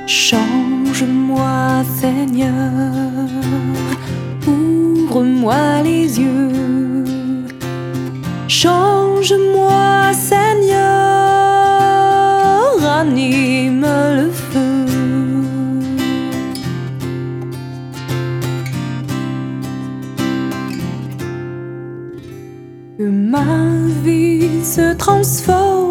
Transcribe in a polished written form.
Change-moi, Seigneur, ouvre-moi les yeux. Change-moi, Seigneur, ranime le feu. Que ma vie se transforme